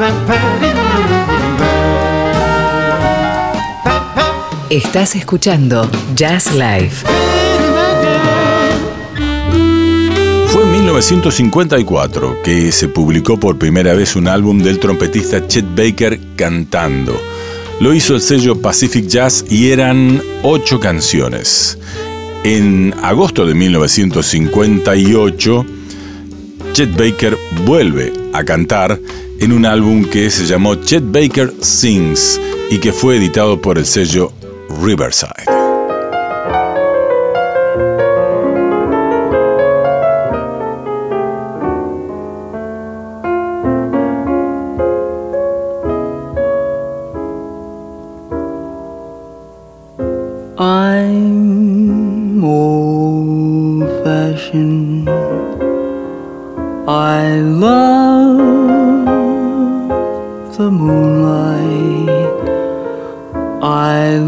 Estás escuchando Jazz Live. Fue en 1954 que se publicó por primera vez un álbum del trompetista Chet Baker cantando. Lo hizo el sello Pacific Jazz y eran 8 canciones. En agosto de 1958, Chet Baker vuelve a cantar en un álbum que se llamó Chet Baker Sings y que fue editado por el sello Riverside. I'm old-fashioned. I love the moonlight. I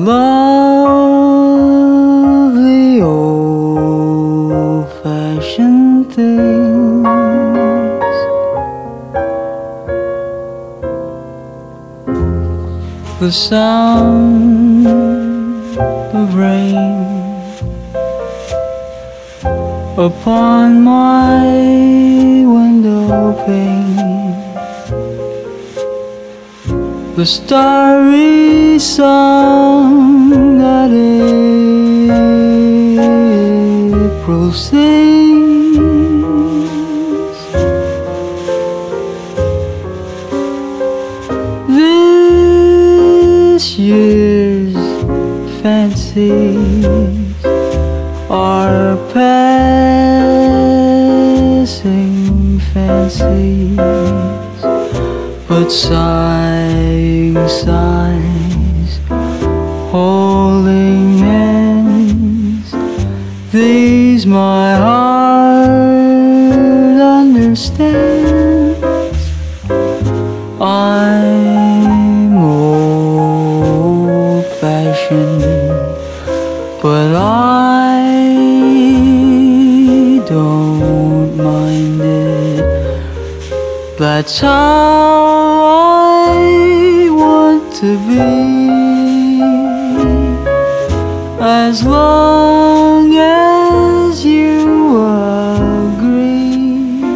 love the old-fashioned things. The sound of rain upon my window pane, the starry song that April sings. This year's fancies are passing fancies, but sighing sighs, holding hands, these my heart understands. I'm old-fashioned, but I don't mind it. That's how I want to be, as long as you agree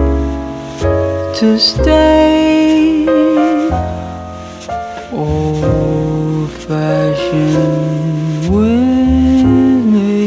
to stay. Old-fashioned with me.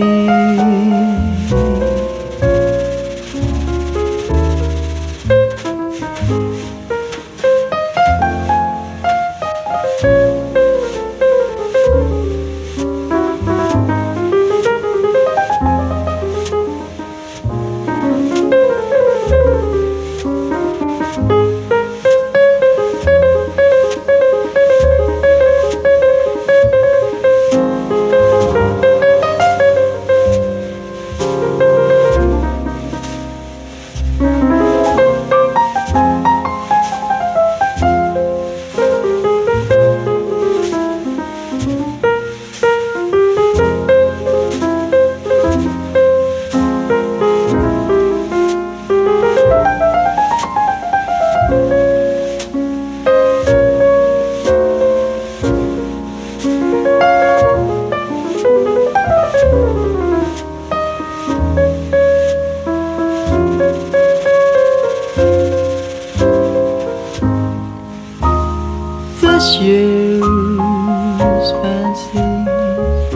This year's fancies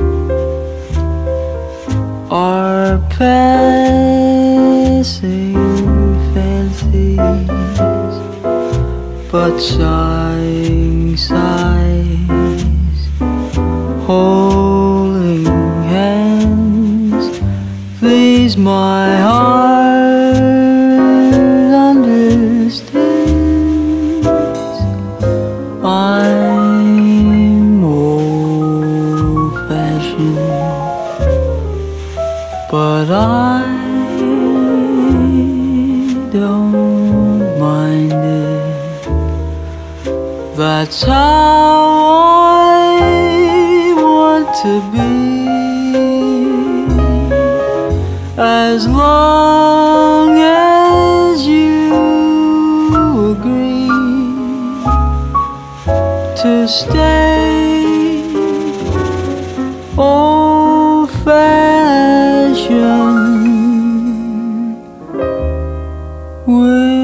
are passing fancies, but sighing sighs, holding hands, these my heart understands. I'm old-fashioned, but I don't mind it. That's how I want to be, as long as you agree stay old-fashioned with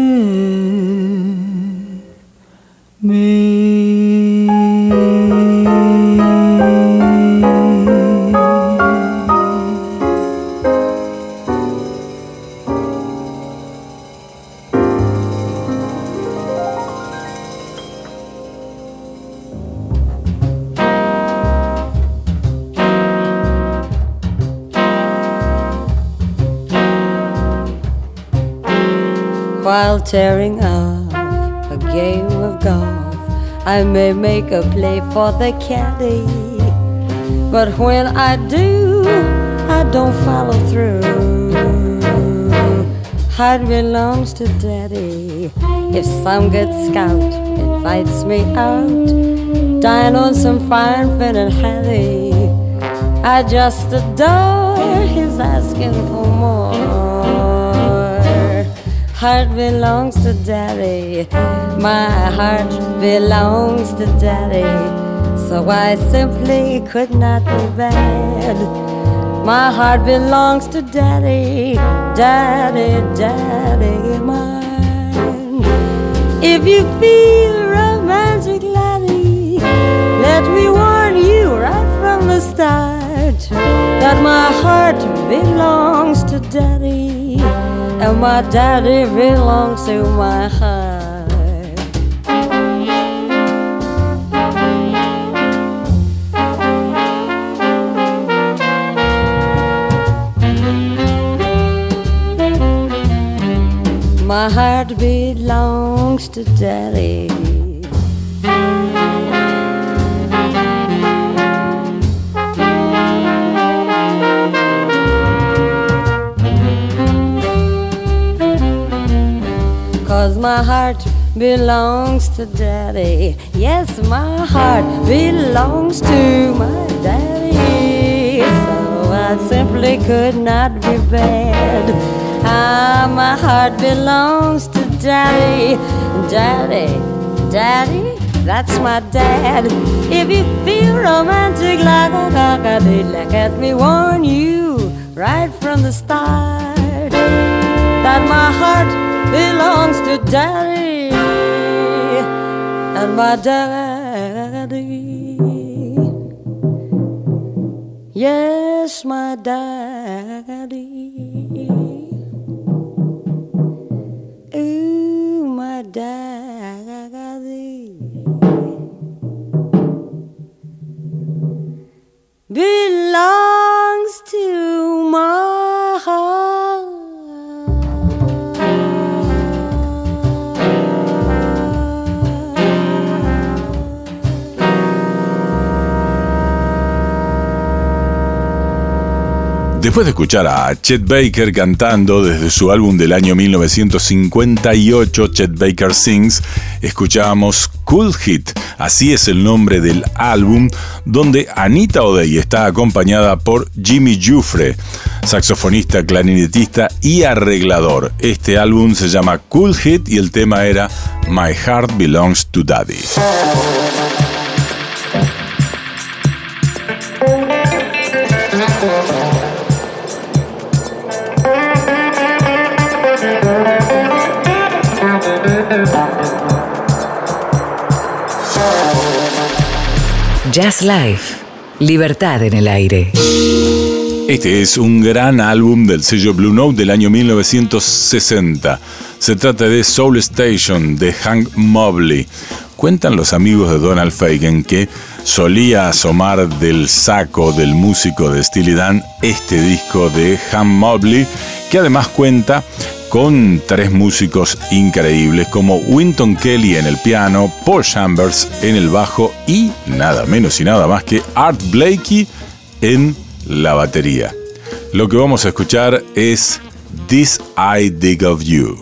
me. While tearing off a game of golf, I may make a play for the caddy, but when I do, I don't follow through. Heart belongs to daddy. If some good scout invites me out, dine on some fine Finn Hattie, I just adore his asking for more. Heart belongs to daddy, my heart belongs to daddy, so I simply could not be bad. My heart belongs to daddy, daddy, daddy mine. If you feel romantic, laddie, let me warn you right from the start that my heart belongs to daddy, and my daddy belongs to my heart. My heart belongs to daddy. Cause my heart belongs to daddy. Yes, my heart belongs to my daddy, so I simply could not be bad. Ah, my heart belongs to daddy, daddy, daddy, that's my dad. If you feel romantic like a cockadoo, let me warn you right from the start that my heart belongs to daddy, and my daddy, yes, my daddy. Ooh, my daddy belongs to my heart. Después de escuchar a Chet Baker cantando desde su álbum del año 1958, Chet Baker Sings, escuchábamos Cool Hit, así es el nombre del álbum, donde Anita O'Day está acompañada por Jimmy Giuffre, saxofonista, clarinetista y arreglador. Este álbum se llama Cool Hit y el tema era My Heart Belongs to Daddy. Jazz Life, libertad en el aire. Este es un gran álbum del sello Blue Note del año 1960. Se trata de Soul Station de Hank Mobley. Cuentan los amigos de Donald Fagen que solía asomar del saco del músico de Steely Dan este disco de Hank Mobley, que además cuenta con 3 músicos increíbles como Wynton Kelly en el piano, Paul Chambers en el bajo y nada menos y nada más que Art Blakey en la batería. Lo que vamos a escuchar es This I Dig of You.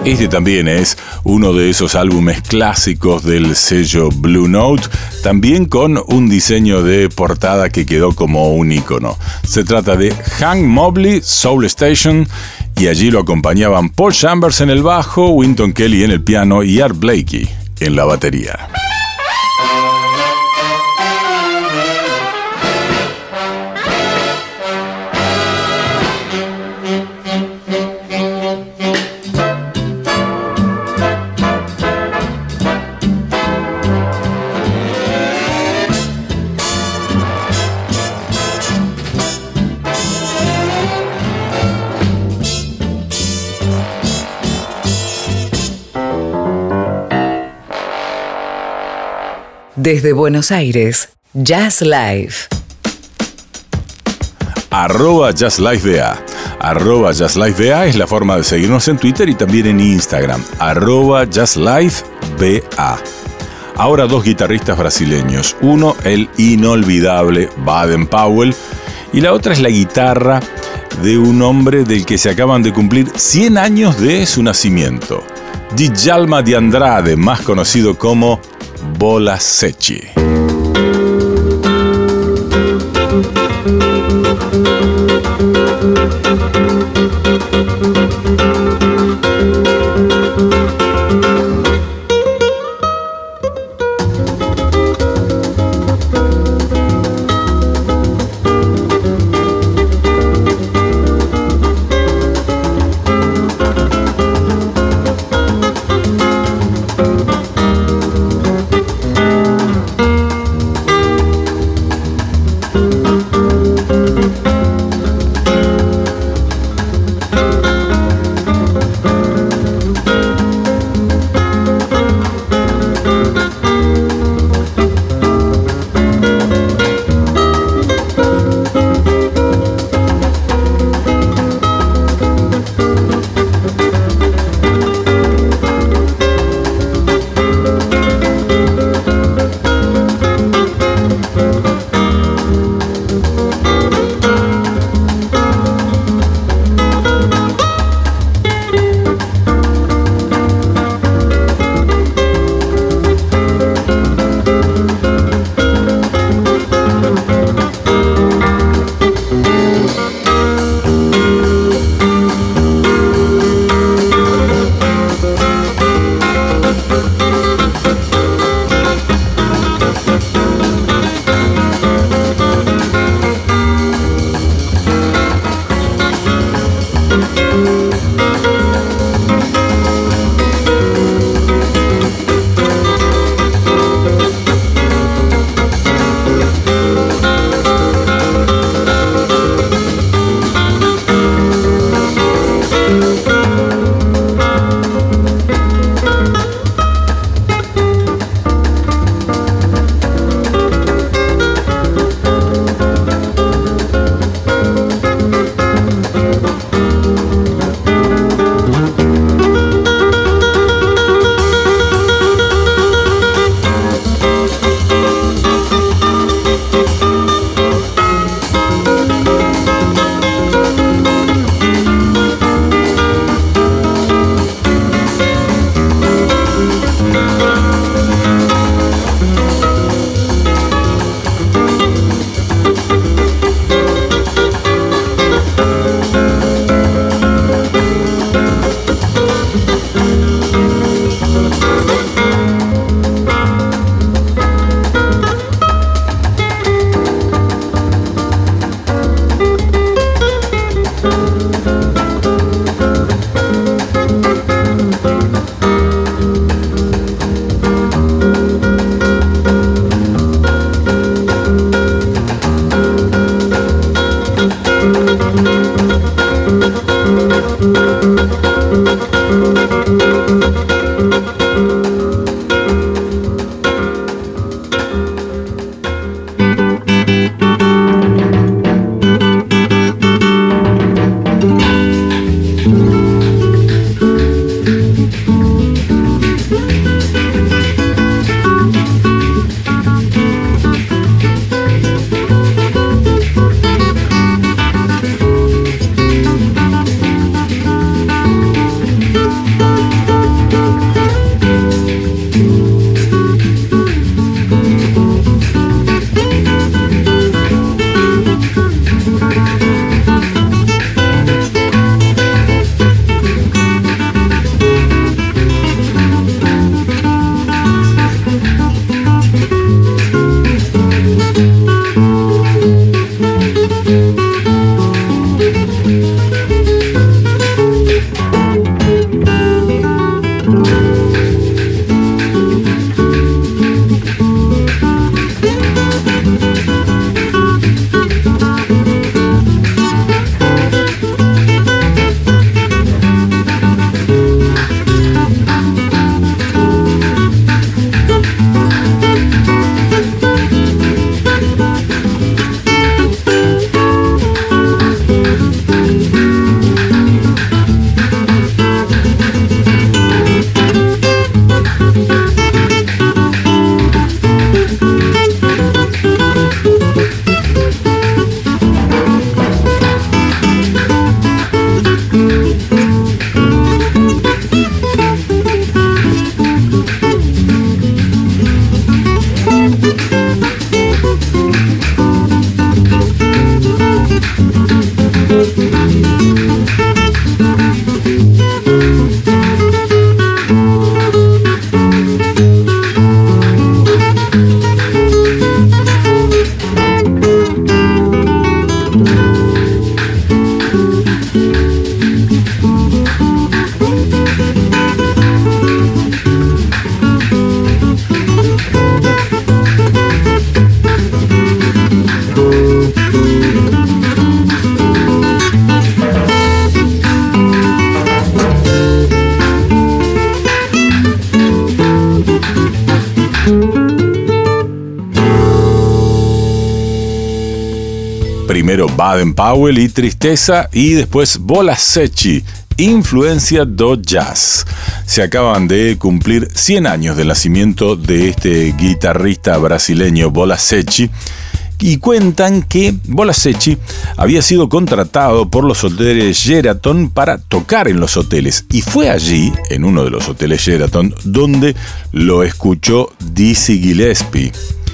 Este también es uno de esos álbumes clásicos del sello Blue Note, también con un diseño de portada que quedó como un ícono. Se trata de Hank Mobley, Soul Station, y allí lo acompañaban Paul Chambers en el bajo, Wynton Kelly en el piano y Art Blakey en la batería. Desde Buenos Aires, Jazz Live. @JazzLifeBA. @JazzLifeBA es la forma de seguirnos en Twitter y también en Instagram. @JazzLifeBA. Ahora dos guitarristas brasileños. Uno, el inolvidable Baden Powell, y la otra es la guitarra de un hombre del que se acaban de cumplir 100 años de su nacimiento. Djalma de Andrade, más conocido como Bola Sete. Primero Baden-Powell y Tristeza, y después Bola Sete, Influencia do Jazz. Se acaban de cumplir 100 años del nacimiento de este guitarrista brasileño Bola Sete, y cuentan que Bola Sete había sido contratado por los hoteles Sheraton para tocar en los hoteles, y fue allí, en uno de los hoteles Sheraton, donde lo escuchó Dizzy Gillespie.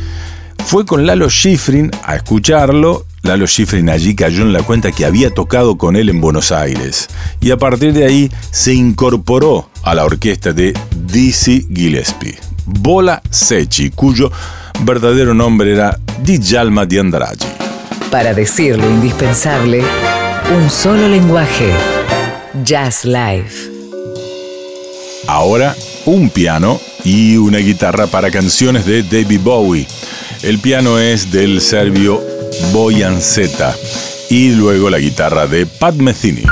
Fue con Lalo Schifrin a escucharlo. Lalo Schifrin allí cayó en la cuenta que había tocado con él en Buenos Aires, y a partir de ahí se incorporó a la orquesta de Dizzy Gillespie. Bola Sete, cuyo verdadero nombre era Djalma de Andrade. Para decir lo indispensable, un solo lenguaje. Jazz Live. Ahora, un piano y una guitarra para canciones de David Bowie. El piano es del serbio Bojan Zeta y luego la guitarra de Pat Metheny.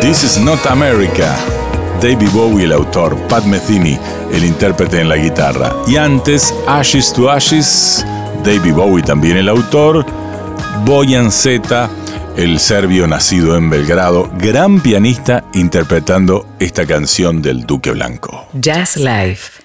This is not America. David Bowie, el autor, Pat Metheny, el intérprete en la guitarra. Y antes, Ashes to Ashes, David Bowie también el autor, Bojan Zeta, el serbio nacido en Belgrado, gran pianista interpretando esta canción del Duque Blanco. Jazz Life.